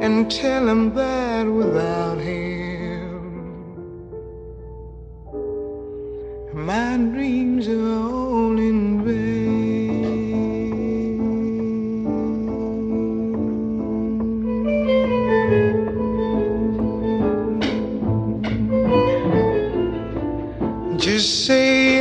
and tell him that without him my dreams are all in vain. Just say